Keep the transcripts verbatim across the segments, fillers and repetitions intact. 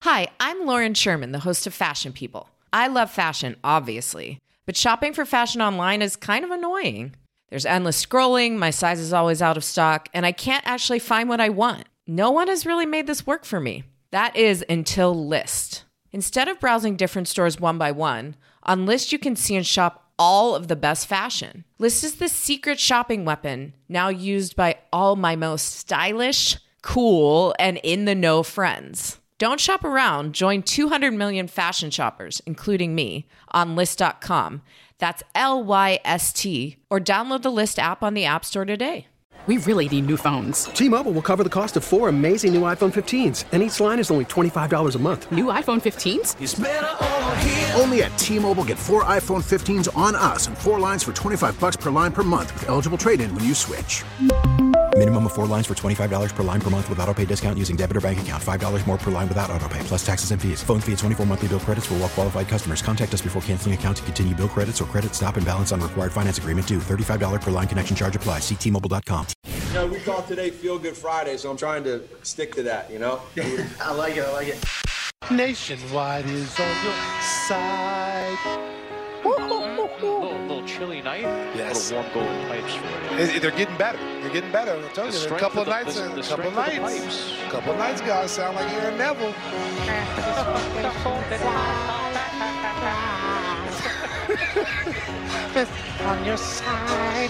Hi, I'm Lauren Sherman, the host of Fashion People. I love fashion, obviously, but shopping for fashion online is kind of annoying. There's endless scrolling, my size is always out of stock, and I can't actually find what I want. No one has really made this work for me. That is until Lyst. Instead of browsing different stores one by one, on Lyst you can see and shop all of the best fashion. Lyst is the secret shopping weapon, now used by all my most stylish, cool, and in-the-know friends. Don't shop around. Join two hundred million fashion shoppers, including me, on Lyst dot com. That's L Y S T. Or download the Lyst app on the App Store today. We really need new phones. T-Mobile will cover the cost of four amazing new iPhone fifteens, and each line is only twenty-five dollars a month. New iPhone fifteens? It's better over here. Only at T-Mobile, get four iPhone fifteens on us and four lines for twenty-five bucks per line per month with eligible trade-in when you switch. Minimum of four lines for twenty-five dollars per line per month with autopay discount using debit or bank account. five dollars more per line without autopay, plus taxes and fees. Phone fee at twenty-four monthly bill credits for well-qualified customers. Contact us before canceling account to continue bill credits or credit stop and balance on required finance agreement due. thirty-five dollars per line connection charge applies. See T Mobile dot com. You know, we call today Feel Good Friday, so I'm trying to stick to that, you know? I like it, I like it. Nationwide is on your side. A little, little chilly night. Yes. A little warm golden pipes for you. They're getting better. They're getting better. I'm telling you, a couple of nights, the, the a couple of nights, a couple of nights, guys sound like Aaron Neville. On your side.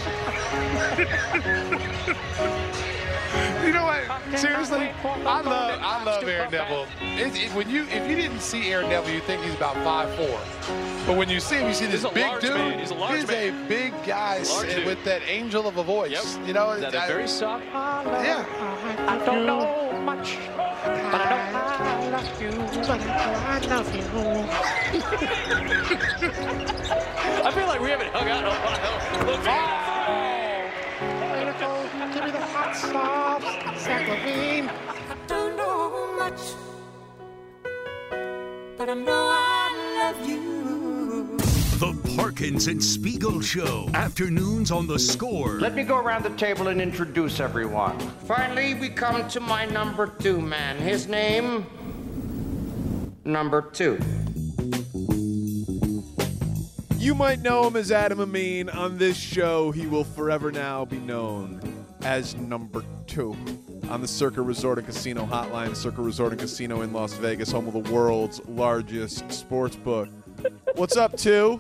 You know what? Seriously, I love I love Aaron Neville. It, it, when you if you didn't see Aaron Neville, you think he's about five foot four. But when you see him, you see this big dude. Man. He's a large He's man. a big guy Large with that angel of a voice. Yep. You know, that I, very soft. Yeah. I don't know much, but I know I love you. I love you. I feel like we haven't hung out in a while. Look, oh, give me the hot sauce, Zach Levine. I don't know much, but I know I love you. The Parkins and Spiegel Show. Afternoons on The Score. Let me go around the table and introduce everyone. Finally, we come to my number two man. His name, number two. You might know him as Adam Amin. On this show, he will forever now be known as number two. On the Circa Resort and Casino Hotline, Circa Resort and Casino in Las Vegas, home of the world's largest sports book. What's up, two?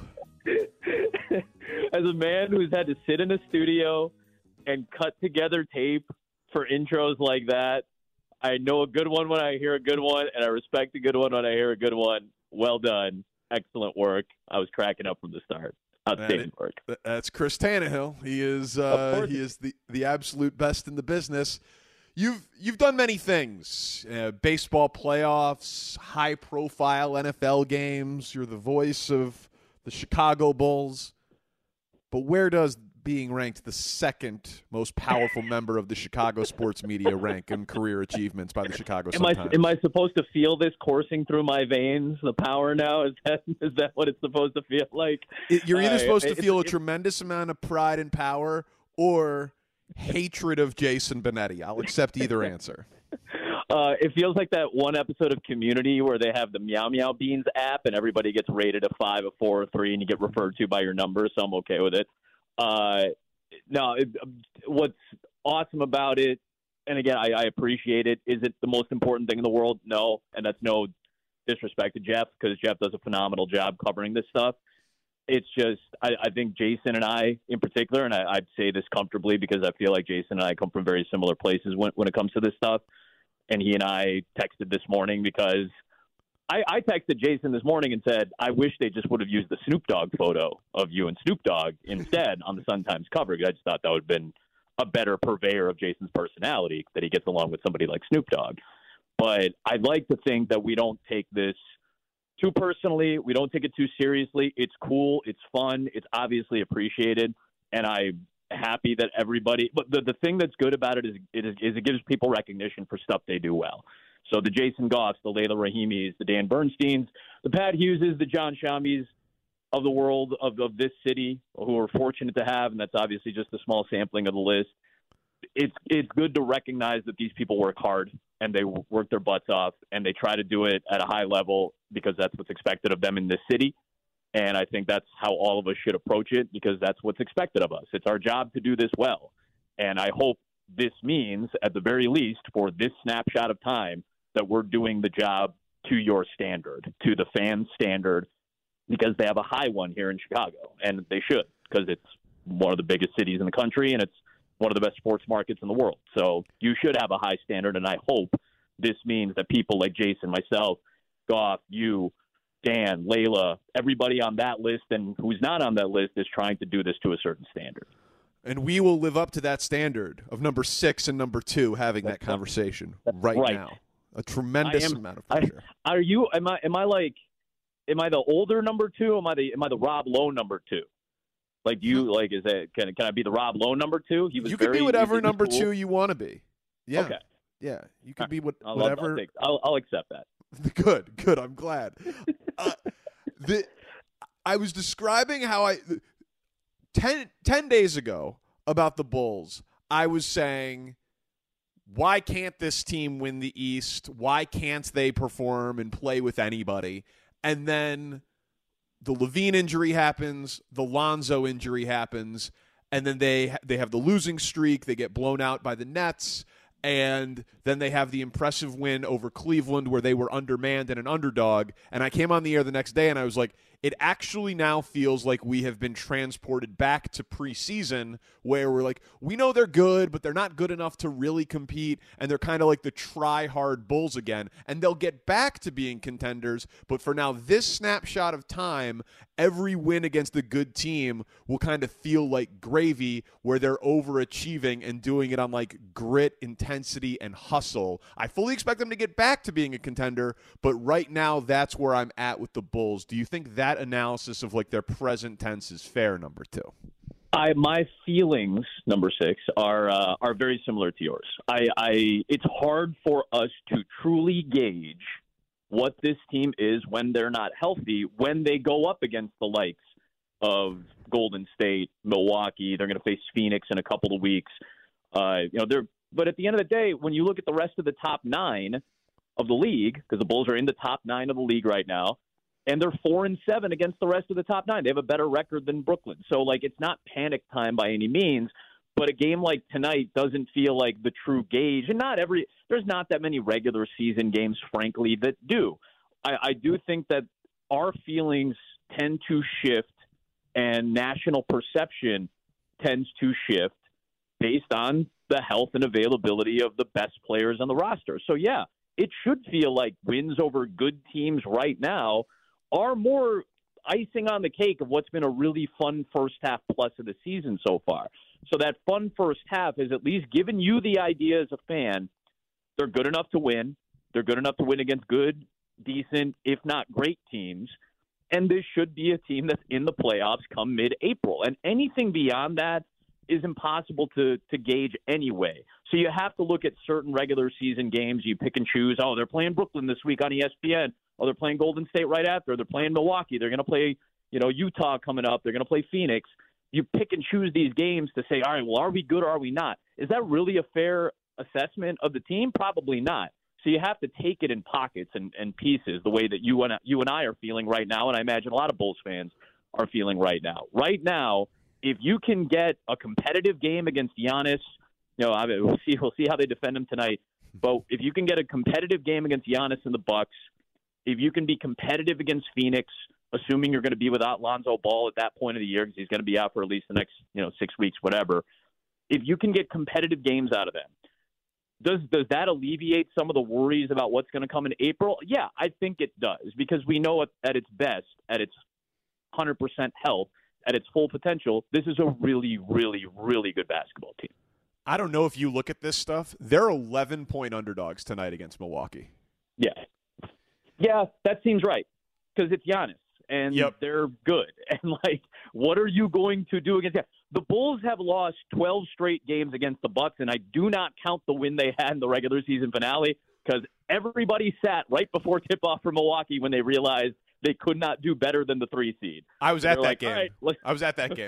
As a man who's had to sit in a studio and cut together tape for intros like that, I know a good one when I hear a good one, and I respect a good one when I hear a good one. Well done. Excellent work. I was cracking up from the start. Outstanding work. That's Chris Tannehill. He is uh, he is the, the absolute best in the business. You've you've done many things: uh, baseball playoffs, high profile N F L games. You're the voice of the Chicago Bulls. But where does being ranked the second most powerful member of the Chicago sports media rank in career achievements by the Chicago Am I, Sun-Times? am I supposed to feel this coursing through my veins, the power now? Is that is that what it's supposed to feel like? It, you're either uh, supposed to it, feel it, a tremendous amount of pride and power or hatred of Jason Benetti. I'll accept either answer. Uh, it feels like that one episode of Community where they have the Meow Meow Beans app and everybody gets rated a five, a four, a three, and you get referred to by your number, so I'm okay with it. Uh, no, it, what's awesome about it, and again, I, I appreciate it, is it the most important thing in the world? No, and that's no disrespect to Jeff, because Jeff does a phenomenal job covering this stuff. It's just, I, I think Jason and I in particular, and I, I'd say this comfortably because I feel like Jason and I come from very similar places when, when it comes to this stuff, and he and I texted this morning because I, I texted Jason this morning and said, I wish they just would have used the Snoop Dogg photo of you and Snoop Dogg instead on the Sun-Times cover. I just thought that would have been a better purveyor of Jason's personality, that he gets along with somebody like Snoop Dogg. But I'd like to think that we don't take this too personally. We don't take it too seriously. It's cool. It's fun. It's obviously appreciated. And I'm happy that everybody – but the, the thing that's good about it is, it is is it gives people recognition for stuff they do well. So the Jason Goffs, the Layla Rahimis, the Dan Bernsteins, the Pat Hugheses, the John Shamis of the world, of, of this city, who we're fortunate to have, and that's obviously just a small sampling of the list. It's it's good to recognize that these people work hard and they work their butts off, and they try to do it at a high level because that's what's expected of them in this city. And I think that's how all of us should approach it, because that's what's expected of us. It's our job to do this well. And I hope this means, at the very least, for this snapshot of time, that we're doing the job to your standard, to the fan standard, because they have a high one here in Chicago. And they should, because it's one of the biggest cities in the country, and it's one of the best sports markets in the world. So you should have a high standard, and I hope this means that people like Jason, myself, Goff, you, Dan, Layla, everybody on that list and who's not on that list is trying to do this to a certain standard. And we will live up to that standard of number six and number two having That's that conversation right, right now. A tremendous am, amount of pressure. I, are you? Am I? Am I like? Am I the older number two? Am I the? Am I the Rob Lowe number two? Like do you? Like is that? Can can I be the Rob Lowe number two? He was. You can very, be whatever number cool. two you want to be. Yeah. Okay. Yeah. You can be what, I'll, whatever. I'll, take, I'll, I'll accept that. Good. Good. I'm glad. uh, the I was describing how I ten, ten days ago about the Bulls. I was saying, why can't this team win the East? Why can't they perform and play with anybody? And then the Levine injury happens, the Lonzo injury happens, and then they they have the losing streak. They get blown out by the Nets, and then they have the impressive win over Cleveland where they were undermanned and an underdog. And I came on the air the next day, and I was like, it actually now feels like we have been transported back to preseason where we're like, we know they're good, but they're not good enough to really compete, and they're kind of like the try-hard Bulls again. And they'll get back to being contenders, but for now, this snapshot of time, every win against the good team will kind of feel like gravy where they're overachieving and doing it on like grit, intensity, and hustle. I fully expect them to get back to being a contender, but right now, that's where I'm at with the Bulls. Do you think that analysis of like their present tense is fair, number two? I my feelings, number six, are uh, are very similar to yours. I, I it's hard for us to truly gauge what this team is when they're not healthy, when they go up against the likes of Golden State, Milwaukee. They're going to face Phoenix in a couple of weeks. Uh, you know, they're but at the end of the day, when you look at the rest of the top nine of the league, because the Bulls are in the top nine of the league right now, and they're four and seven against the rest of the top nine. They have a better record than Brooklyn. So, like, it's not panic time by any means. But a game like tonight doesn't feel like the true gauge. And not every – there's not that many regular season games, frankly, that do. I, I do think that our feelings tend to shift and national perception tends to shift based on the health and availability of the best players on the roster. So, yeah, it should feel like wins over good teams right now are more icing on the cake of what's been a really fun first half plus of the season so far. So that fun first half has at least given you the idea as a fan, they're good enough to win. They're good enough to win against good, decent, if not great teams. And this should be a team that's in the playoffs come mid-April. And anything beyond that is impossible to, to gauge anyway. So you have to look at certain regular season games. You pick and choose. Oh, they're playing Brooklyn this week on E S P N. Oh, they're playing Golden State right after. They're playing Milwaukee. They're going to play, you know, Utah coming up. They're going to play Phoenix. You pick and choose these games to say, all right, well, are we good or are we not? Is that really a fair assessment of the team? Probably not. So you have to take it in pockets and, and pieces the way that you and, you and I are feeling right now, and I imagine a lot of Bulls fans are feeling right now. Right now, if you can get a competitive game against Giannis, you know, I mean, we'll see we'll see how they defend him tonight. But if you can get a competitive game against Giannis and the Bucks, if you can be competitive against Phoenix, assuming you're going to be without Lonzo Ball at that point of the year because he's going to be out for at least the next, you know, six weeks, whatever. If you can get competitive games out of them, does does that alleviate some of the worries about what's going to come in April? Yeah, I think it does, because we know at its best, at its one hundred percent health, at its full potential, this is a really, really, really good basketball team. I don't know if you look at this stuff. They're eleven-point underdogs tonight against Milwaukee. Yeah. Yeah, that seems right, because it's Giannis, and yep. they're good. And, like, what are you going to do against that? The Bulls have lost twelve straight games against the Bucks, and I do not count the win they had in the regular season finale, because everybody sat right before tip-off for Milwaukee when they realized they could not do better than the three seed. I was at that like, game. Right, I was at that game.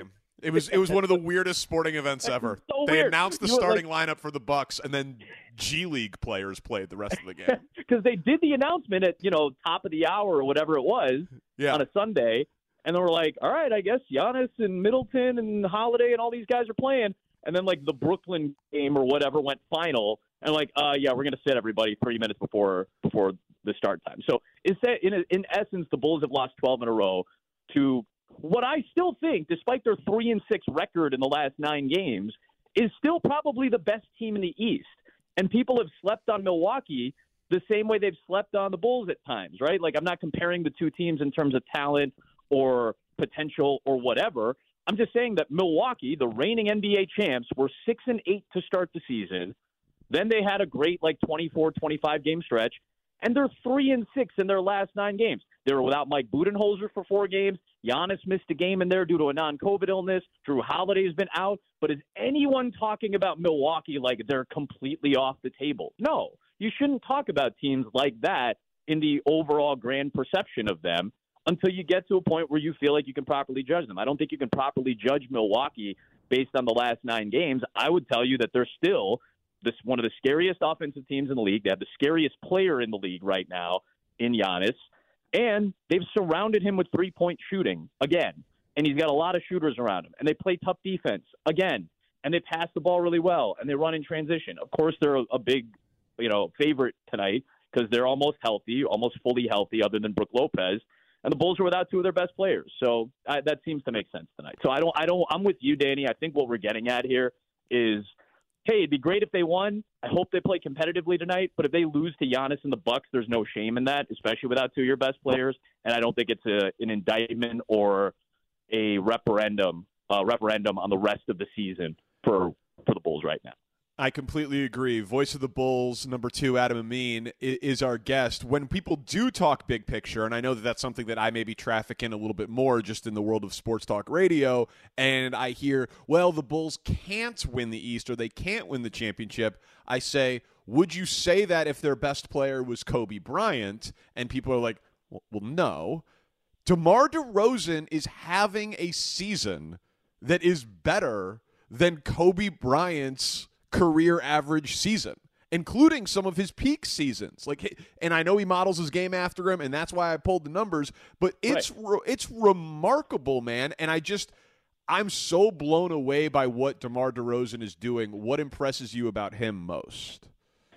It was it was one of the weirdest sporting events ever. So they weird. announced the You were starting like- lineup for the Bucks, and then G League players played the rest of the game. Because they did the announcement at, you know, top of the hour or whatever it was Yeah. on a Sunday, and they were like, all right, I guess Giannis and Middleton and Holiday and all these guys are playing. And then, like, the Brooklyn game or whatever went final, and like, uh, yeah, we're going to sit everybody three minutes before before the start time. So is that, in, in essence, the Bulls have lost twelve in a row to what I still think, despite their three and six record in the last nine games, is still probably the best team in the East. And people have slept on Milwaukee the same way they've slept on the Bulls at times, right? Like, I'm not comparing the two teams in terms of talent or potential or whatever. I'm just saying that Milwaukee, the reigning N B A champs, were six and eight to start the season. Then they had a great, like, twenty-four, twenty-five game stretch, and they're three and six in their last nine games. They were without Mike Budenholzer for four games. Giannis missed a game in there due to a non-COVID illness. Drew Holiday's been out. But is anyone talking about Milwaukee like they're completely off the table? No. You shouldn't talk about teams like that in the overall grand perception of them until you get to a point where you feel like you can properly judge them. I don't think you can properly judge Milwaukee based on the last nine games. I would tell you that they're still this one of the scariest offensive teams in the league. They have the scariest player in the league right now in Giannis. And they've surrounded him with three-point shooting, again. And he's got a lot of shooters around him. And they play tough defense, again. And they pass the ball really well. And they run in transition. Of course, they're a, a big, you know, favorite tonight because they're almost healthy, almost fully healthy other than Brook Lopez. And the Bulls are without two of their best players. So I, that seems to make sense tonight. So I don't, I don't, I'm with you, Danny. I think what we're getting at here is, hey, it'd be great if they won. I hope they play competitively tonight. But if they lose to Giannis and the Bucks, there's no shame in that, especially without two of your best players. And I don't think it's a, an indictment or a referendum, uh, referendum on the rest of the season for for the Bulls right now. I completely agree. Voice of the Bulls, number two, Adam Amin, is our guest. When people do talk big picture, and I know that that's something that I maybe traffic in a little bit more just in the world of sports talk radio, and I hear, well, the Bulls can't win the East or they can't win the championship, I say, would you say that if their best player was Kobe Bryant? And people are like, well, well no. DeMar DeRozan is having a season that is better than Kobe Bryant's career average season, including some of his peak seasons. Like, and I know he models his game after him, and that's why I pulled the numbers. But it's right. re- it's remarkable, man. And I just I'm so blown away by what DeMar DeRozan is doing. What impresses you about him most?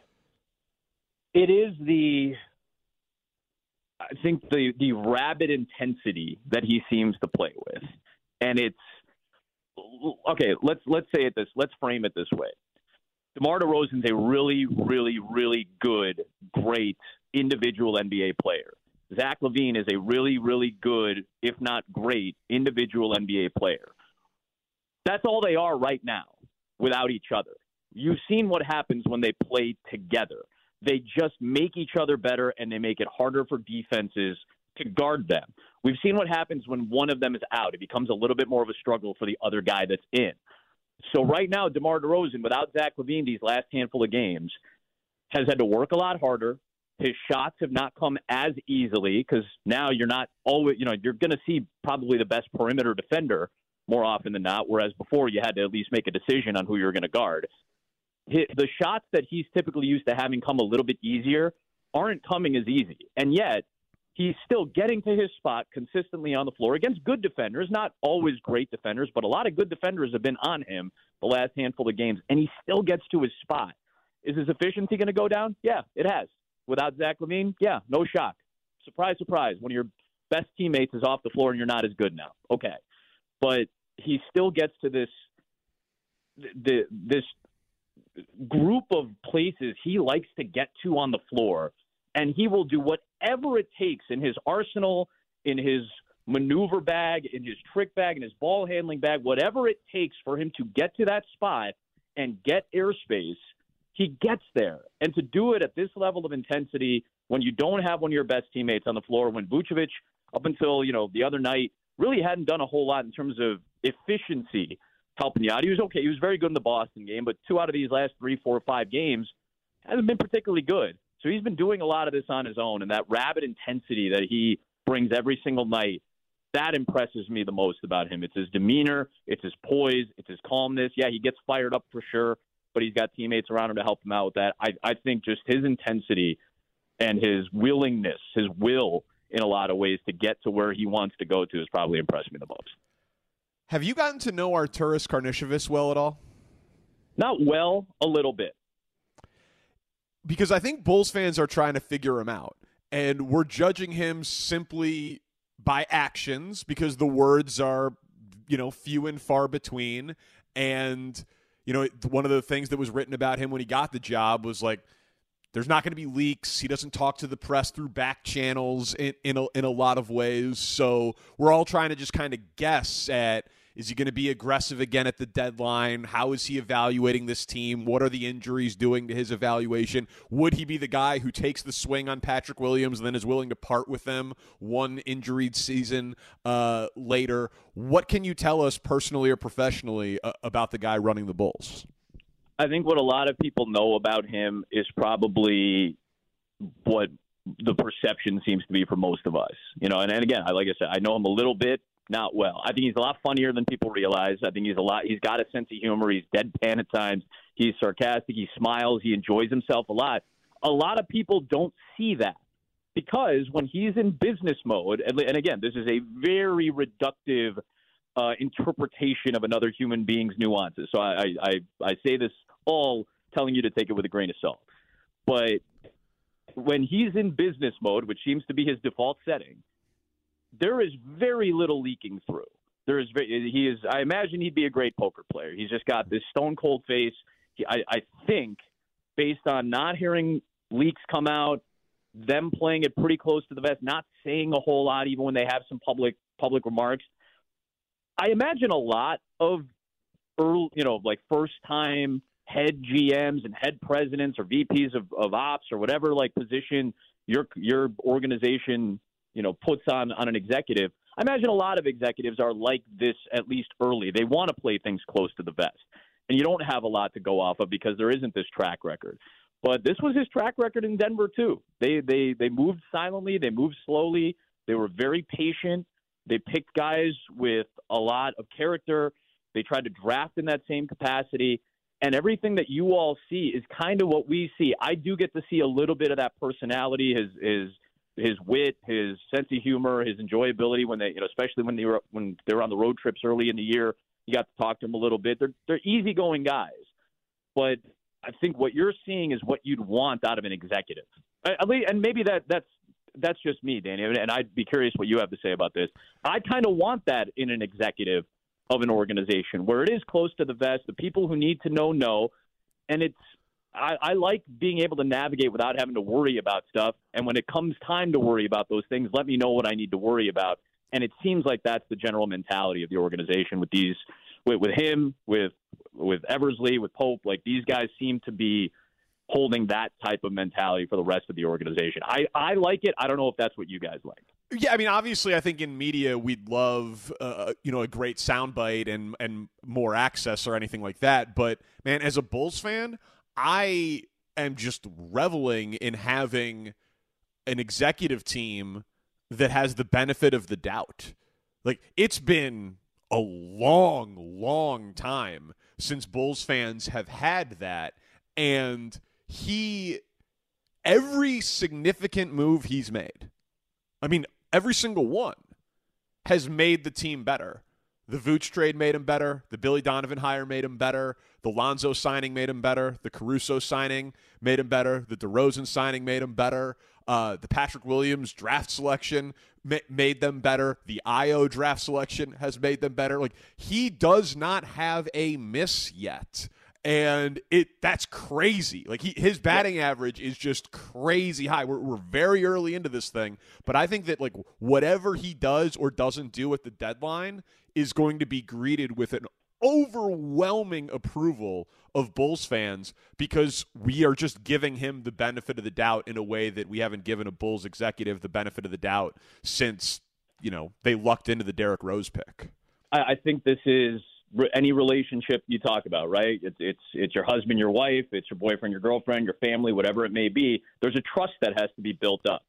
It is the I think the the rabid intensity that he seems to play with, and it's okay. Let's let's say it this. Let's frame it this way. DeMar DeRozan's a really, really, really good, great individual N B A player. Zach LaVine is a really, really good, if not great, individual N B A player. That's all they are right now without each other. You've seen what happens when they play together. They just make each other better, and they make it harder for defenses to guard them. We've seen what happens when one of them is out. It becomes a little bit more of a struggle for the other guy that's in. So right now, DeMar DeRozan, without Zach LaVine these last handful of games, has had to work a lot harder. His shots have not come as easily because now you're not always, you know, you're going to see probably the best perimeter defender more often than not, whereas before you had to at least make a decision on who you're going to guard. The shots that he's typically used to having come a little bit easier aren't coming as easy. And yet, he's still getting to his spot consistently on the floor against good defenders, not always great defenders, but a lot of good defenders have been on him the last handful of games, and he still gets to his spot. Is his efficiency going to go down? Yeah, it has. Without Zach LaVine, yeah, no shock. Surprise, surprise. One of your best teammates is off the floor and you're not as good now. Okay. But he still gets to this the, this group of places he likes to get to on the floor, and he will do whatever it takes in his arsenal, in his maneuver bag, in his trick bag, in his ball handling bag, whatever it takes for him to get to that spot and get airspace, he gets there. And to do it at this level of intensity when you don't have one of your best teammates on the floor, when Vucevic, up until, you know, the other night, really hadn't done a whole lot in terms of efficiency helping you out. He was okay. He was very good in the Boston game, but two out of these last three, four, five games hasn't been particularly good. So he's been doing a lot of this on his own, and that rabid intensity that he brings every single night, that impresses me the most about him. It's his demeanor, it's his poise, it's his calmness. Yeah, he gets fired up for sure, but he's got teammates around him to help him out with that. I, I think just his intensity and his willingness, his will in a lot of ways to get to where he wants to go to has probably impressed me the most. Have you gotten to know Arturas Karnisovas well at all? Not well, a little bit. Because I think Bulls fans are trying to figure him out, and we're judging him simply by actions because the words are, you know, few and far between. And, you know, one of the things that was written about him when he got the job was like, there's not going to be leaks. He doesn't talk to the press through back channels in, in, a, in a lot of ways. So we're all trying to just kind of guess at, is he going to be aggressive again at the deadline? How is he evaluating this team? What are the injuries doing to his evaluation? Would he be the guy who takes the swing on Patrick Williams and then is willing to part with them one injured season uh, later? What can you tell us personally or professionally uh, about the guy running the Bulls? I think what a lot of people know about him is probably what the perception seems to be for most of us. You know, and, and again, I, like I said, I know him a little bit. Not well. I think he's a lot funnier than people realize. I think he's a lot. He's got a sense of humor. He's deadpan at times. He's sarcastic. He smiles. He enjoys himself a lot. A lot of people don't see that because when he's in business mode, and, and again, this is a very reductive uh, interpretation of another human being's nuances. So I, I, I say this all telling you to take it with a grain of salt. But when he's in business mode, which seems to be his default setting, there is very little leaking through. There is very, he is. I imagine he'd be a great poker player. He's just got this stone cold face. He, I, I think, based on not hearing leaks come out, them playing it pretty close to the vest, not saying a whole lot, even when they have some public public remarks. I imagine a lot of early, you know, like first time head G Ms and head presidents or V Ps of, of ops or whatever like position your your organization, you know, puts on, on an executive. I imagine a lot of executives are like this, at least early. They want to play things close to the vest. And you don't have a lot to go off of because there isn't this track record. But this was his track record in Denver, too. They they they moved silently. They moved slowly. They were very patient. They picked guys with a lot of character. They tried to draft in that same capacity. And everything that you all see is kind of what we see. I do get to see a little bit of that personality, his his his wit, his sense of humor, his enjoyability when they, you know, especially when they were when they were on the road trips early in the year. You got to talk to them a little bit. They're they're easygoing guys, but I think what you're seeing is what you'd want out of an executive. At least, and maybe that that's that's just me, Danny. And I'd be curious what you have to say about this. I kind of want that in an executive of an organization where it is close to the vest. The people who need to know know, and it's. I, I like being able to navigate without having to worry about stuff. And when it comes time to worry about those things, let me know what I need to worry about. And it seems like that's the general mentality of the organization with these, with, with him, with with Eversley, with Pope. Like these guys seem to be holding that type of mentality for the rest of the organization. I, I like it. I don't know if that's what you guys like. Yeah, I mean, obviously, I think in media we'd love, uh, you know, a great soundbite and and more access or anything like that. But man, as a Bulls fan, I am just reveling in having an executive team that has the benefit of the doubt. Like, it's been a long, long time since Bulls fans have had that. And he, every significant move he's made, I mean, every single one, has made the team better. The Vooch trade made him better. The Billy Donovan hire made him better. The Lonzo signing made him better. The Caruso signing made him better. The DeRozan signing made him better. Uh, the Patrick Williams draft selection ma- made them better. The Io draft selection has made them better. Like, he does not have a miss yet. And it that's crazy. Like, he, his batting yeah. average is just crazy high. We're, we're very early into this thing. But I think that, like, whatever he does or doesn't do at the deadline is going to be greeted with an overwhelming approval of Bulls fans because we are just giving him the benefit of the doubt in a way that we haven't given a Bulls executive the benefit of the doubt since, you know, they lucked into the Derrick Rose pick. I, I think this is any relationship you talk about, right? It's it's it's your husband, your wife, it's your boyfriend, your girlfriend, your family, whatever it may be. There's a trust that has to be built up.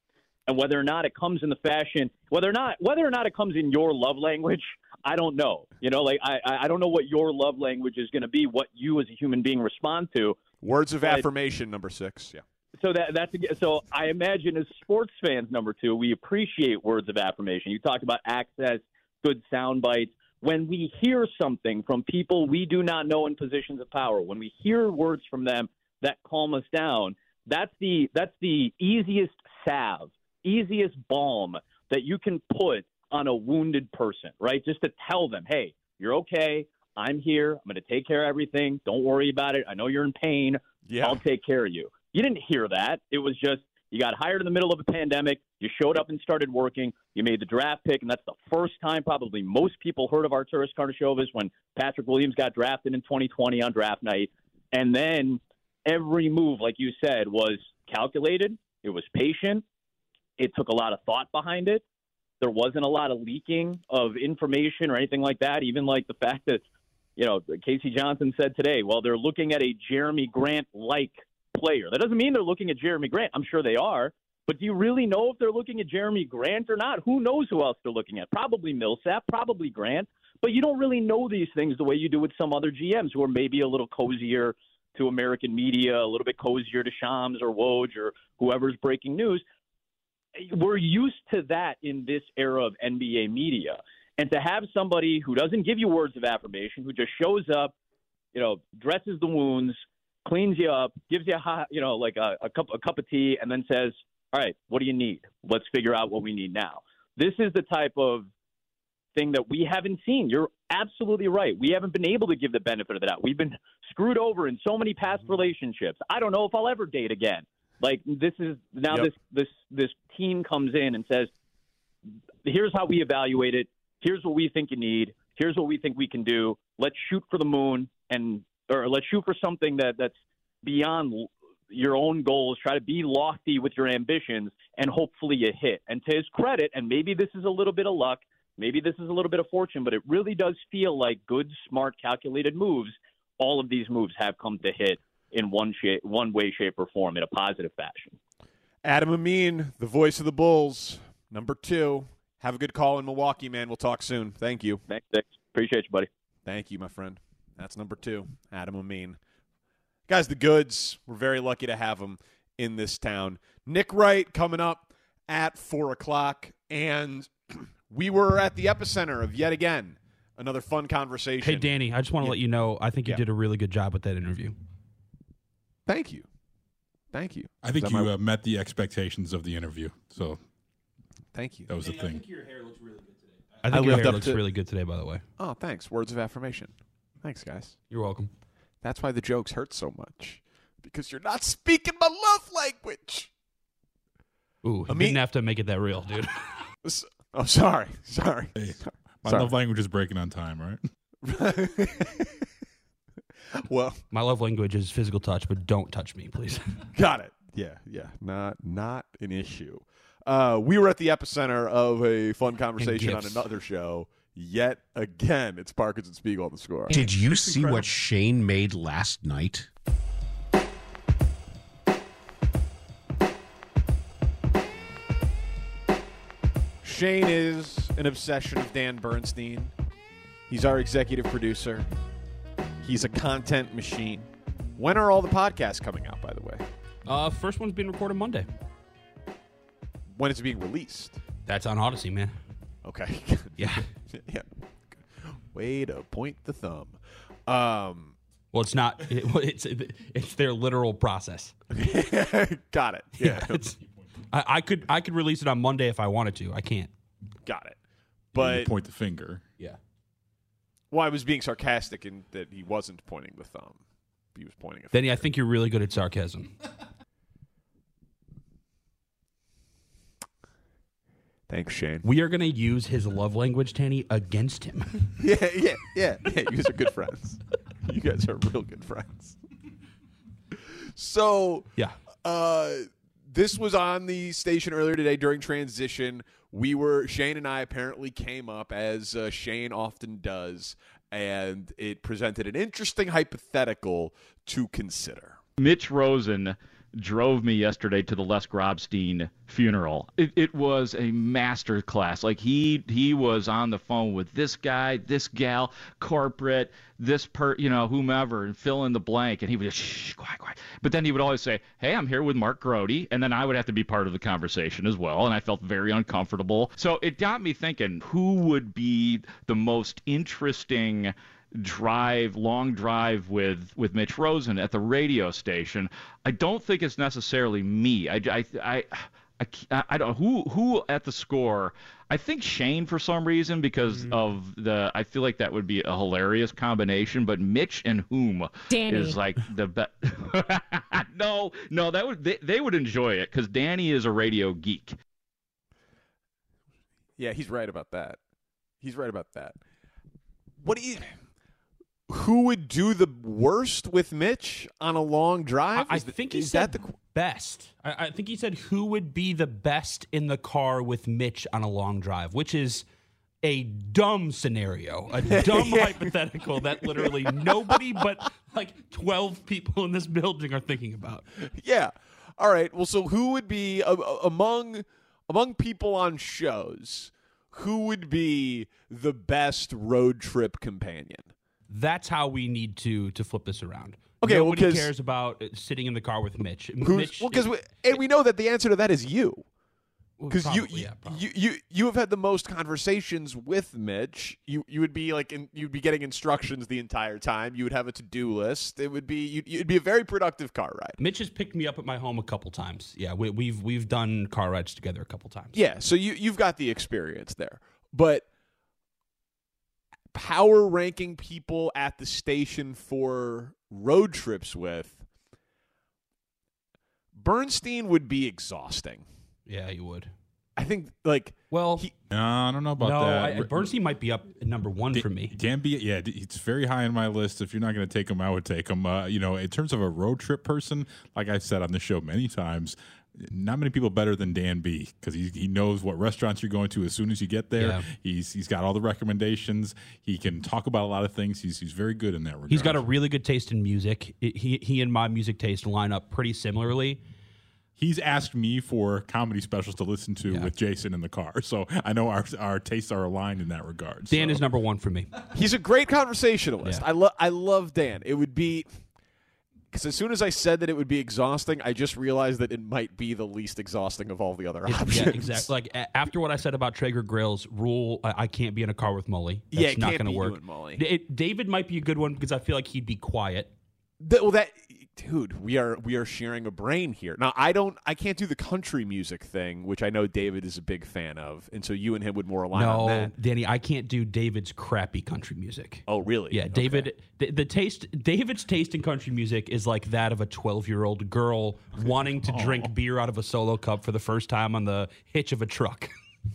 And whether or not it comes in the fashion, whether or not whether or not it comes in your love language, I don't know. You know, like I I don't know what your love language is going to be, what you as a human being respond to. Words of but, affirmation, number six. Yeah. So that that's so I imagine as sports fans, number two, we appreciate words of affirmation. You talked about access, good sound bites. When we hear something from people we do not know in positions of power, when we hear words from them that calm us down, that's the that's the easiest salve, easiest balm that you can put on a wounded person, right? Just to tell them, hey, you're okay. I'm here. I'm going to take care of everything. Don't worry about it. I know you're in pain. Yeah. I'll take care of you. You didn't hear that. It was just you got hired in the middle of a pandemic. You showed up and started working. You made the draft pick, and that's the first time probably most people heard of Arturas Karnisovas when Patrick Williams got drafted in twenty twenty on draft night. And then every move, like you said, was calculated. It was patient. It took a lot of thought behind it. There wasn't a lot of leaking of information or anything like that, even like the fact that, you know, Casey Johnson said today, well, they're looking at a Jeremy Grant-like player. That doesn't mean they're looking at Jeremy Grant. I'm sure they are. But do you really know if they're looking at Jeremy Grant or not? Who knows who else they're looking at? Probably Millsap, probably Grant. But you don't really know these things the way you do with some other G Ms who are maybe a little cozier to American media, a little bit cozier to Shams or Woj or whoever's breaking news. We're used to that in this era of N B A media. And to have somebody who doesn't give you words of affirmation, who just shows up, you know, dresses the wounds, cleans you up, gives you a hot, you know, like a, a cup a cup of tea, and then says, all right, what do you need? Let's figure out what we need now. This is the type of thing that we haven't seen. You're absolutely right. We haven't been able to give the benefit of the doubt. We've been screwed over in so many past relationships. I don't know if I'll ever date again. Like this is now yep. this this this team comes in and says, here's how we evaluate it. Here's what we think you need. Here's what we think we can do. Let's shoot for the moon and or let's shoot for something that, that's beyond your own goals. Try to be lofty with your ambitions, and hopefully you hit. And to his credit, and maybe this is a little bit of luck, maybe this is a little bit of fortune, but it really does feel like good, smart, calculated moves. All of these moves have come to hit in one shape, one way, shape, or form in a positive fashion. Adam Amin, the voice of the Bulls, number two. Have a good call in Milwaukee, man. We'll talk soon. Thank you. Thanks, Dick. Appreciate you, buddy. Thank you, my friend. That's number two, Adam Amin. Guys, the goods. We're very lucky to have them in this town. Nick Wright coming up at four o'clock, and we were at the epicenter of yet again another fun conversation. Hey, Danny, I just want to yeah. let you know I think you yeah. did a really good job with that interview. Thank you. Thank you. I think you my... uh, met the expectations of the interview. So, thank you. That was Danny, the thing. I think your hair looks really good today. I think I your hair up looks to... really good today, by the way. Oh, thanks. Words of affirmation. Thanks, guys. You're welcome. That's why the jokes hurt so much. Because you're not speaking my love language. Ooh, you Amin... didn't have to make it that real, dude. oh, sorry. Sorry. Hey, my sorry. love language is breaking on time, right? Well, my love language is physical touch, but don't touch me, please. Got it. Yeah, yeah. Not not an issue. Uh, we were at the epicenter of a fun conversation on another show. Yet again, it's Parkins and Spiegel on the Score. Did you see what Shane made last night? Shane is an obsession of Dan Bernstein. He's our executive producer. He's a content machine. When are all the podcasts coming out, by the way? Uh, first one's being recorded Monday. When is it being released? That's on Odyssey, man. Okay. Yeah. yeah. Way to point the thumb. Um, well, it's not. It, it's it's their literal process. Got it. Yeah. yeah it's, I, I could I could release it on Monday if I wanted to. I can't. Got it. But point the finger. Yeah. Well, I was being sarcastic in that he wasn't pointing the thumb. He was pointing a finger. Denny, I think you're really good at sarcasm. Thanks, Shane. We are going to use his love language, Tanny, against him. yeah, yeah, yeah, yeah. You guys are good friends. You guys are real good friends. So, yeah. Uh, this was on the station earlier today during transition. We were, Shane and I apparently came up, as uh, Shane often does, and it presented an interesting hypothetical to consider. Mitch Rosen drove me yesterday to the Les Grobstein funeral. It, it was a master class. Like he he was on the phone with this guy, this gal, corporate, this per, you know, whomever, and fill in the blank. And he would just shh, quiet, quiet. But then he would always say, "Hey, I'm here with Mark Grody," and then I would have to be part of the conversation as well. And I felt very uncomfortable. So it got me thinking, who would be the most interesting drive, long drive with, with Mitch Rosen at the radio station? I don't think it's necessarily me. I, I, I, I, I don't who who at the Score. I think Shane for some reason because mm. of the. I feel like that would be a hilarious combination. But Mitch and whom Danny. is like the best. no, no, that would they, they would enjoy it because Danny is a radio geek. Yeah, he's right about that. He's right about that. What do you? Who would do the worst with Mitch on a long drive? I, I is think the, he is said that the best. I, I think he said who would be the best in the car with Mitch on a long drive, which is a dumb scenario, a dumb hypothetical that literally nobody but like twelve people in this building are thinking about. Yeah. All right. Well, so who would be uh, among among people on shows? Who would be the best road trip companion? That's how we need to to flip this around. Okay, Nobody well, cares about sitting in the car with Mitch. Who's, Mitch well, because we, and we know that the answer to that is you, because well, you probably, you, yeah, you you you have had the most conversations with Mitch. You you would be like in, you'd be getting instructions the entire time. You would have a to do list. It would be you'd, it'd be a very productive car ride. Mitch has picked me up at my home a couple times. Yeah, we, we've we've done car rides together a couple times. Yeah, so you you've got the experience there, but power ranking people at the station for road trips with Bernstein would be exhausting. Yeah, you would. I think, like, well, he, no, I don't know about no, that. I, Bernstein might be up at number one Dan, for me. Dan B, yeah, it's very high on my list. If you're not going to take him, I would take him. Uh, you know, in terms of a road trip person, like I've said on the show many times, not many people better than Dan B because he he knows what restaurants you're going to as soon as you get there. Yeah. He's he's got all the recommendations. He can talk about a lot of things. He's he's very good in that regard. He's got a really good taste in music. It, he he and my music taste line up pretty similarly. He's asked me for comedy specials to listen to Yeah. with Jason in the car, so I know our our tastes are aligned in that regard. Dan so. is number one for me. He's a great conversationalist. Yeah. I love I love Dan. It would be because as soon as I said that it would be exhausting, I just realized that it might be the least exhausting of all the other options. Yeah, exactly. Like a- after what I said about Traeger Grills, rule I, I can't be in a car with Mully. That's Yeah, it not can't going to be work. you and Mully. It- David might be a good one because I feel like he'd be quiet. That, well, that dude, we are we are sharing a brain here. Now, I don't, I can't do the country music thing, which I know David is a big fan of, and so you and him would more align No, on that. Danny, I can't do David's crappy country music. Oh, really? Yeah, David. The, the taste, David's taste in country music is like that of a twelve-year-old girl wanting to drink beer out of a Solo cup for the first time on the hitch of a truck.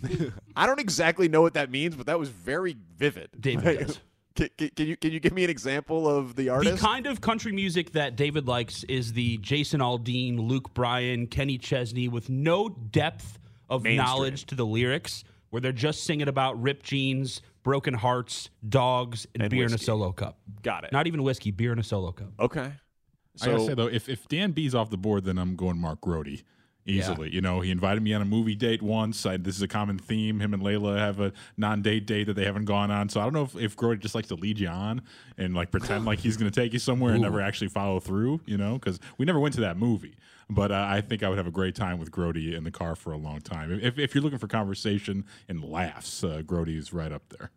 I don't exactly know what that means, but that was very vivid. David does. Can, can, can you can you give me an example of the artist? The kind of country music that David likes is the Jason Aldean, Luke Bryan, Kenny Chesney with no depth of Mainstream. knowledge to the lyrics, where they're just singing about ripped jeans, broken hearts, dogs, and, And beer in a whiskey. Solo cup. Got it. Not even whiskey, beer in a Solo cup. Okay. I gotta say though, if if Dan B's off the board, then I'm going Mark Grody. Easily, Yeah. you know, he invited me on a movie date once. I, this is a common theme. Him and Layla have a non-date date that they haven't gone on. So I don't know if, if Grody just likes to lead you on and like pretend like he's going to take you somewhere and Ooh. never actually follow through. You know, because we never went to that movie. But uh, I think I would have a great time with Grody in the car for a long time. If if you're looking for conversation and laughs, uh, Grody is right up there.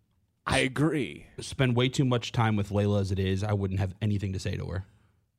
I agree. Spend way too much time with Layla as it is. I wouldn't have anything to say to her.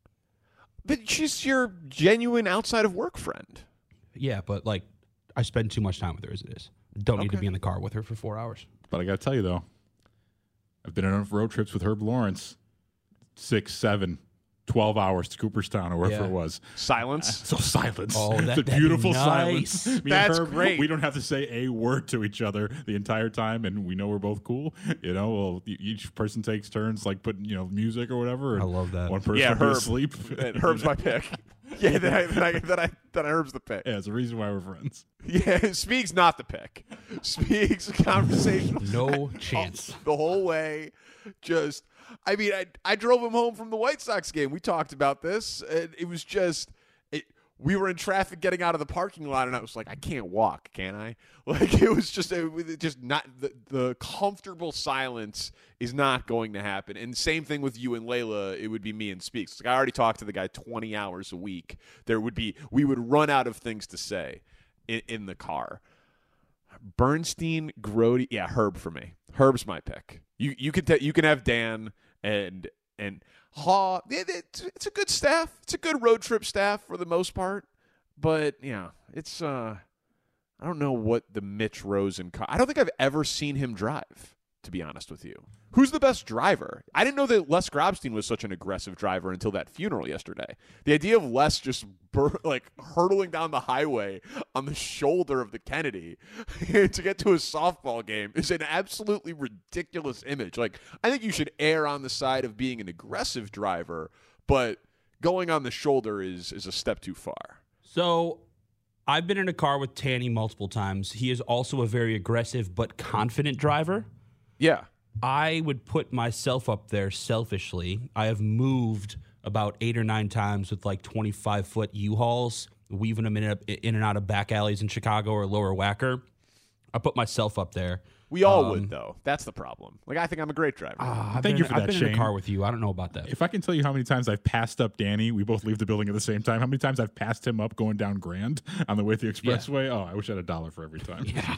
But she's your genuine outside of work friend. Yeah, but like I spend too much time with her as it is. Don't need to Okay. be in the car with her for four hours. But I got to tell you though, I've been on enough road trips with Herb Lawrence, six, seven, twelve hours to Cooperstown or wherever Yeah. it was. Silence. So silence. Oh, that- it's a that'd be beautiful nice. silence. Me and That's Herb, great. We don't have to say a word to each other the entire time, and we know we're both cool. You know, well, e- each person takes turns, like putting you know music or whatever. And I love that. One person Yeah, will be Herb. asleep. And Herb's my pick. Yeah, then I, then I, then I, then I Herb's the pick. Yeah, it's the reason why we're friends. Yeah, Speak's not the pick. Speak's conversational. No chance. The whole way. Just, I mean, I I drove him home from the White Sox game. We talked about this. And it was just, we were in traffic getting out of the parking lot, and I was like, I can't walk, can I? Like, it was just, it was just not, the, the comfortable silence is not going to happen. And same thing with you and Layla, it would be me and Speaks. Like, I already talked to the guy twenty hours a week. There would be, we would run out of things to say in, in the car. Bernstein, Grody, yeah, Herb for me. Herb's my pick. You you can t- you can have Dan and and Haw. It, it, it's a good staff. It's a good road trip staff for the most part. But yeah, it's uh, I don't know what the Mitch Rosen. Co- I don't think I've ever seen him drive, to be honest with you. Who's the best driver? I didn't know that Les Grobstein was such an aggressive driver until that funeral yesterday. The idea of Les just bur- like hurtling down the highway on the shoulder of the Kennedy to get to a softball game is an absolutely ridiculous image. Like, I think you should err on the side of being an aggressive driver, but going on the shoulder is is a step too far. So I've been in a car with Tanny multiple times. He is also a very aggressive but confident driver. Yeah. I would put myself up there selfishly. I have moved about eight or nine times with like twenty-five foot U-Hauls, weaving them in, in and out of back alleys in Chicago or Lower Wacker. I put myself up there. We all um, would, though. That's the problem. Like, I think I'm a great driver. Uh, I've Thank been, you for I've that, been Shane. in a car with you. I don't know about that. If I can tell you how many times I've passed up Danny, we both leave the building at the same time. How many times I've passed him up going down Grand on the way to the expressway? Yeah. Oh, I wish I had a dollar for every time. Yeah.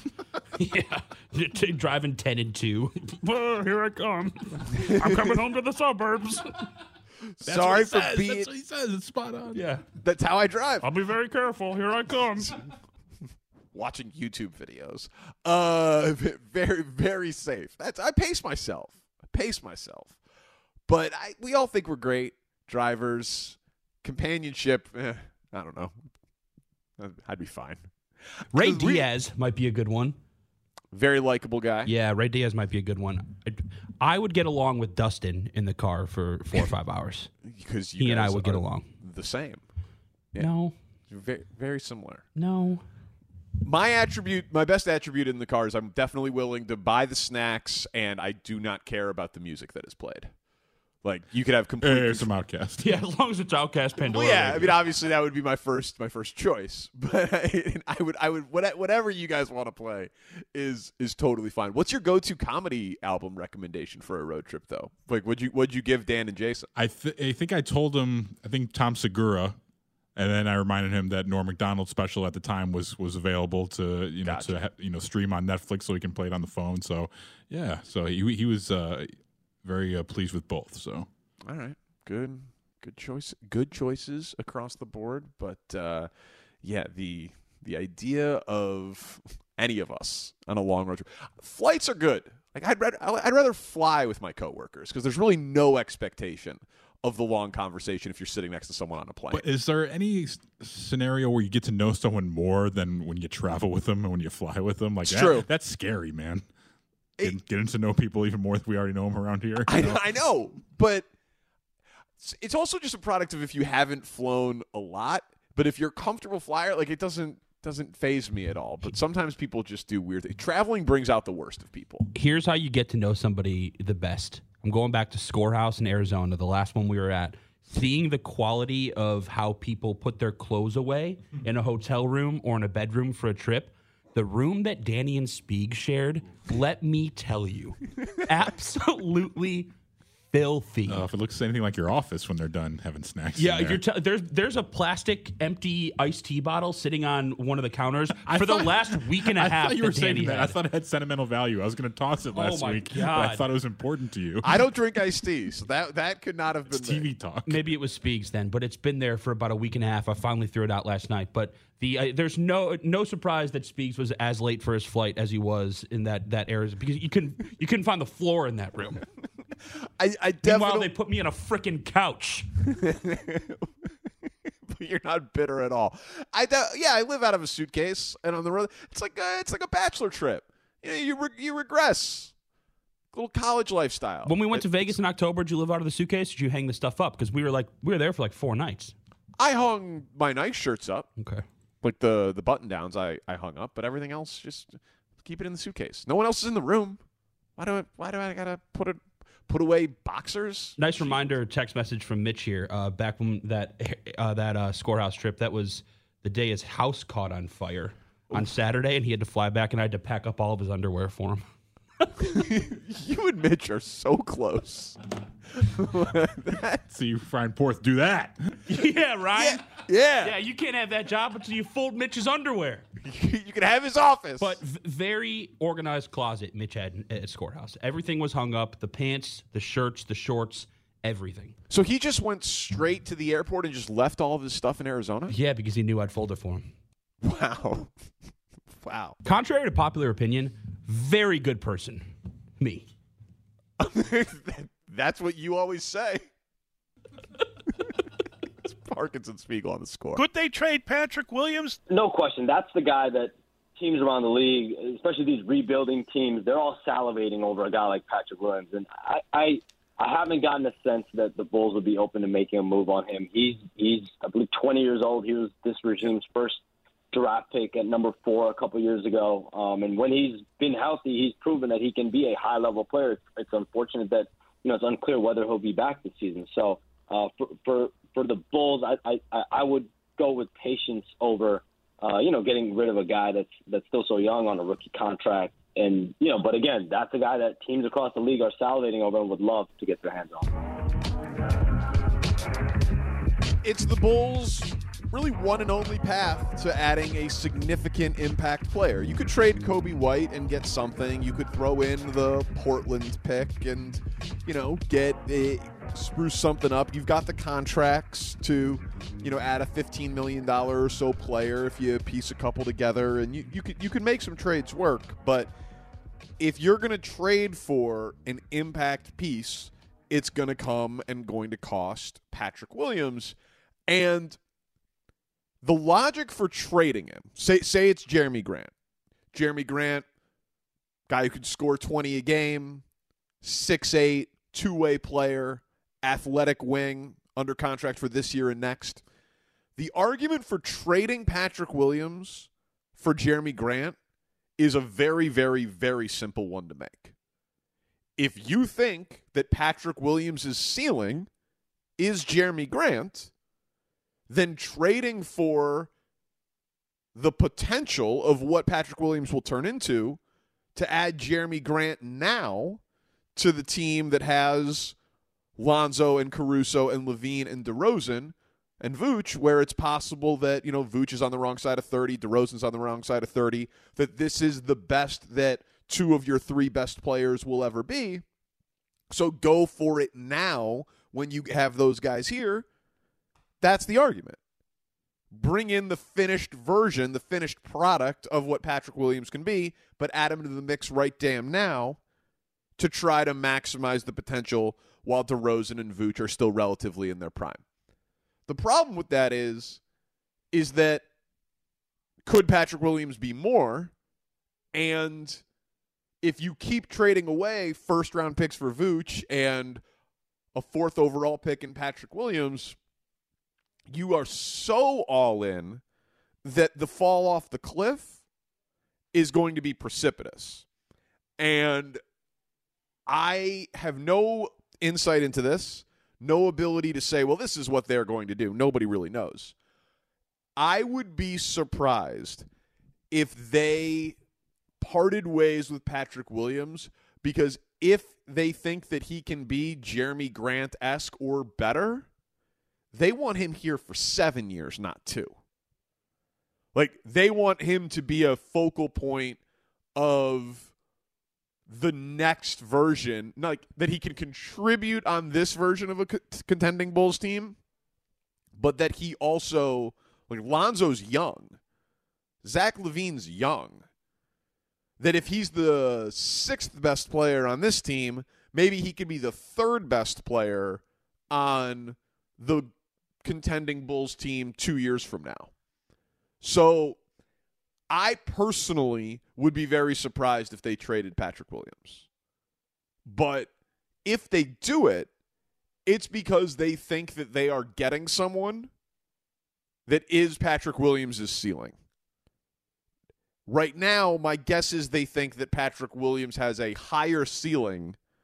Yeah. Driving ten and two. Well, here I come. I'm coming home to the suburbs. That's Sorry what for says. being. That's what he says. It's spot on. Yeah. That's how I drive. I'll be very careful. Here I come. Watching YouTube videos. Uh, very, very safe. That's I pace myself. I pace myself. But I, we all think we're great drivers. Companionship, eh, I don't know. I'd be fine. Ray Diaz might be a good one. Very likable guy. Yeah, Ray Diaz might be a good one. I would get along with Dustin in the car for four or five hours. Because he and I would get along. The same. Yeah. No. Very, very similar. No. My attribute, my best attribute in the car is I'm definitely willing to buy the snacks, and I do not care about the music that is played. Like, you could have complete. Hey, some Outkast. Yeah, as long as it's Outkast Pandora. Well, yeah, I mean, obviously that would be my first, my first choice. But I, I would, I would, whatever you guys want to play is is totally fine. What's your go-to comedy album recommendation for a road trip, though? Like, would you, would you give Dan and Jason? I, th- I think I told him. I think Tom Segura. And then I reminded him that Norm Macdonald's special at the time was was available to you know Gotcha. to ha- you know stream on Netflix, so he can play it on the phone. So yeah, so he he was uh, very uh, pleased with both. So all right, good good choice, good choices across the board. But uh, yeah, the the idea of any of us on a long road trip, flights are good. Like I'd rather I'd rather fly with my coworkers because there's really no expectation of the long conversation if you're sitting next to someone on a plane. But is there any s- scenario where you get to know someone more than when you travel with them and when you fly with them? Like It's that, true. That's scary, man. Get, getting to know people even more than we already know them around here. I you know? know, I know, but it's- it's also just a product of if you haven't flown a lot. But if you're a comfortable flyer, like it doesn't doesn't faze me at all. But sometimes people just do weird things. Traveling brings out the worst of people. Here's how you get to know somebody the best. I'm going back to Scorehouse in Arizona, the last one we were at. Seeing the quality of how people put their clothes away in a hotel room or in a bedroom for a trip. The room that Danny and Spieg shared, let me tell you, absolutely filthy. Uh, if it looks anything like your office when they're done having snacks. Yeah, in there. you're t- there's there's a plastic empty iced tea bottle sitting on one of the counters I for thought- the last week and a I half. thought you were that saying Danny that. had. I thought it had sentimental value. I was going to toss it Oh last my week, but I God. thought it was important to you. I don't drink iced tea, so that that could not have been It's T V talk. Maybe it was Spieg's then, but it's been there for about a week and a half. I finally threw it out last night. But the uh, there's no no surprise that Spieg's was as late for his flight as he was in that that area because you couldn't you couldn't find the floor in that room. I, I Meanwhile, definitely. they put me on a freaking couch. You're not bitter at all. I de- yeah, I live out of a suitcase, and on the road, it's like a, it's like a bachelor trip. You know, you re- you regress. Little college lifestyle. When we went to Vegas in October, did you live out of the suitcase? Or did you hang the stuff up? Because we were like we were there for like four nights. I hung my nice shirts up. Okay. Like the the button downs, I, I hung up, but everything else just keep it in the suitcase. No one else is in the room. Why do I why do I gotta put it put away boxers? Nice reminder, text message from Mitch here. Uh, back when that uh, that uh, Scorehouse trip, that was the day his house caught on fire on Saturday, and he had to fly back, and I had to pack up all of his underwear for him. You and Mitch are so close. So you find Porth do that. Yeah, Ryan. Yeah. Yeah, you can't have that job until you fold Mitch's underwear. You can have his office. But v- very organized closet Mitch had at Scorehouse. Everything was hung up, the pants, the shirts, the shorts, everything. So he just went straight to the airport and just left all of his stuff in Arizona? Yeah, because he knew I'd fold it for him. Wow. Wow. Contrary to popular opinion, very good person. Me. That's what you always say. It's Parkinson Spiegel on the Score. Could they trade Patrick Williams? No question. That's the guy that teams around the league, especially these rebuilding teams, they're all salivating over a guy like Patrick Williams. And I, I, I haven't gotten a sense that the Bulls would be open to making a move on him. He's, he's I believe, twenty years old. He was this regime's first draft pick at number four a couple years ago. Um, and when he's been healthy, he's proven that he can be a high-level player. It's, it's unfortunate that, you know, it's unclear whether he'll be back this season. So uh, for, for for the Bulls, I, I I would go with patience over, uh, you know, getting rid of a guy that's that's still so young on a rookie contract. And, you know, but again, that's a guy that teams across the league are salivating over and would love to get their hands on. It's the Bulls' really one and only path to adding a significant impact player. You could trade Kobe White and get something. You could throw in the Portland pick and, you know, get a, spruce something up. You've got the contracts to, you know, add a fifteen million dollars or so player if you piece a couple together, and you, you could you could make some trades work. But if you're going to trade for an impact piece, it's going to come and going to cost Patrick Williams. And the logic for trading him, say say it's Jeremy Grant. Jeremy Grant, guy who could score twenty a game, six eight, two-way player, athletic wing, under contract for this year and next. The argument for trading Patrick Williams for Jeremy Grant is a very, very, very simple one to make. If you think that Patrick Williams' ceiling is Jeremy Grant, then trading for the potential of what Patrick Williams will turn into to add Jeremy Grant now to the team that has Lonzo and Caruso and Levine and DeRozan and Vooch, where it's possible that, you know, Vooch is on the wrong side of thirty, DeRozan's on the wrong side of thirty, that this is the best that two of your three best players will ever be. So go for it now when you have those guys here. That's the argument. Bring in the finished version, the finished product of what Patrick Williams can be, but add him to the mix right damn now to try to maximize the potential while DeRozan and Vooch are still relatively in their prime. The problem with that is, is that could Patrick Williams be more? And if you keep trading away first-round picks for Vooch and a fourth overall pick in Patrick Williams, you are so all in that the fall off the cliff is going to be precipitous. And I have no insight into this, no ability to say, well, this is what they're going to do. Nobody really knows. I would be surprised if they parted ways with Patrick Williams, because if they think that he can be Jeremy Grant-esque or better, they want him here for seven years, not two. Like, they want him to be a focal point of the next version, like that he can contribute on this version of a contending Bulls team, but that he also, like, Lonzo's young. Zach LaVine's young. That if he's the sixth best player on this team, maybe he could be the third best player on the contending Bulls team two years from now. So I personally would be very surprised if they traded Patrick Williams. But if they do it, it's because they think that they are getting someone that is Patrick Williams' ceiling. Right now, my guess is they think that Patrick Williams has a higher ceiling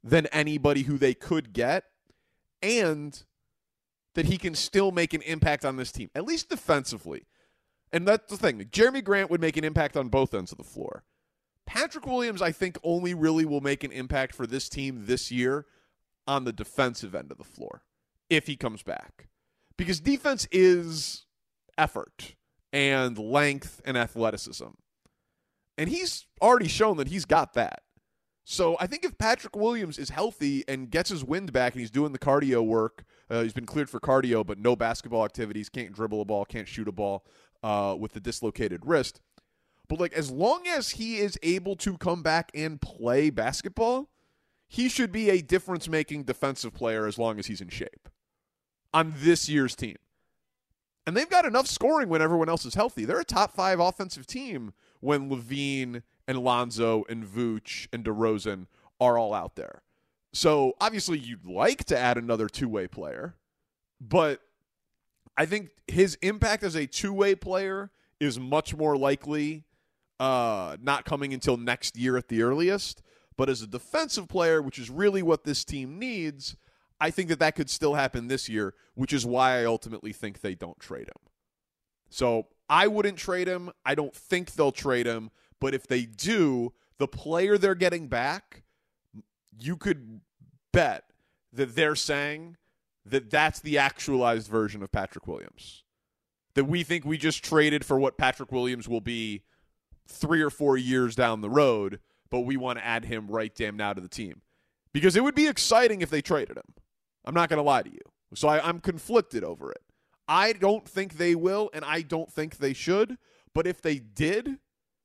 than anybody who they could get, and that he can still make an impact on this team, at least defensively. And that's the thing. Jeremy Grant would make an impact on both ends of the floor. Patrick Williams, I think, only really will make an impact for this team this year on the defensive end of the floor, if he comes back. Because defense is effort and length and athleticism. And he's already shown that he's got that. So I think if Patrick Williams is healthy and gets his wind back and he's doing the cardio work, uh, he's been cleared for cardio, but no basketball activities, can't dribble a ball, can't shoot a ball uh, with the dislocated wrist. But like as long as he is able to come back and play basketball, he should be a difference-making defensive player as long as he's in shape on this year's team. And they've got enough scoring when everyone else is healthy. They're a top five offensive team when Levine and Lonzo and Vooch and DeRozan are all out there. So obviously you'd like to add another two-way player, but I think his impact as a two-way player is much more likely uh, not coming until next year at the earliest. But as a defensive player, which is really what this team needs, I think that that could still happen this year, which is why I ultimately think they don't trade him. So I wouldn't trade him. I don't think they'll trade him. But if they do, the player they're getting back, you could bet that they're saying that that's the actualized version of Patrick Williams. That we think we just traded for what Patrick Williams will be three or four years down the road, but we want to add him right damn now to the team. Because it would be exciting if they traded him. I'm not going to lie to you. So I, I'm conflicted over it. I don't think they will, and I don't think they should. But if they did,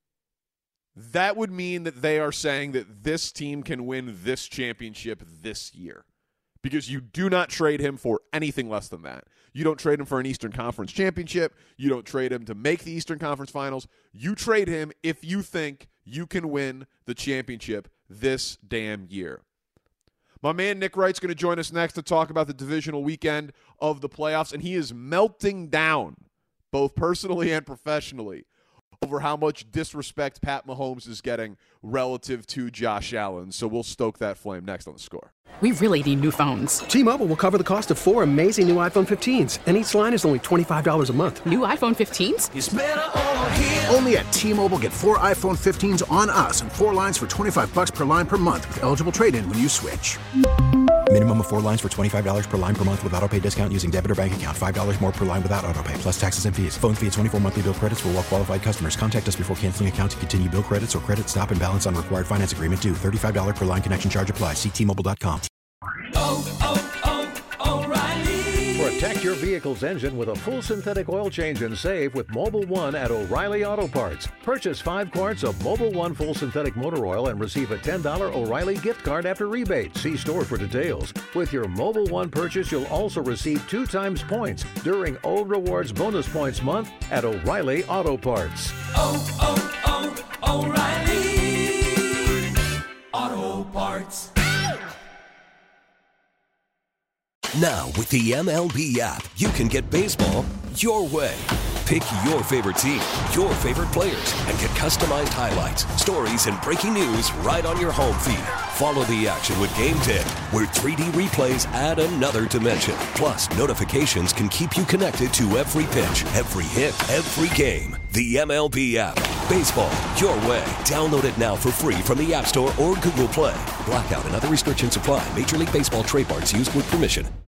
that would mean that they are saying that this team can win this championship this year. Because you do not trade him for anything less than that. You don't trade him for an Eastern Conference championship. You don't trade him to make the Eastern Conference Finals. You trade him if you think you can win the championship this damn year. My man Nick Wright's going to join us next to talk about the divisional weekend of the playoffs, and he is melting down, both personally and professionally, over how much disrespect Pat Mahomes is getting relative to Josh Allen. So we'll stoke that flame next on The Score. We really need new phones. T-Mobile will cover the cost of four amazing new iPhone fifteens, and each line is only twenty-five dollars a month. New iPhone fifteens? It's better over here. Only at T-Mobile, get four iPhone fifteens on us and four lines for twenty-five dollars per line per month with eligible trade-in when you switch. Minimum of four lines for twenty-five dollars per line per month with autopay discount using debit or bank account. five dollars more per line without autopay, plus taxes and fees. Phone fee at twenty-four monthly bill credits for well-qualified customers. Contact us before canceling account to continue bill credits or credit stop and balance on required finance agreement due. thirty-five dollars per line connection charge applies. See T Mobile dot com. Oh, oh, oh, O'Reilly. Protect your vehicle's engine with a full synthetic oil change and save with Mobil one at O'Reilly Auto Parts. Purchase five quarts of Mobil one full synthetic motor oil and receive a ten dollars O'Reilly gift card after rebate. See store for details. With your Mobil one purchase, you'll also receive two times points during O Rewards Bonus Points Month at O'Reilly Auto Parts. Oh, oh, oh, O'Reilly Auto Parts. Now, with the M L B app, you can get baseball your way. Pick your favorite team, your favorite players, and get customized highlights, stories, and breaking news right on your home feed. Follow the action with Game ten, where three D replays add another dimension. Plus, notifications can keep you connected to every pitch, every hit, every game. The M L B app. Baseball your way. Download it now for free from the App Store or Google Play. Blackout and other restrictions apply. Major League Baseball trademarks used with permission.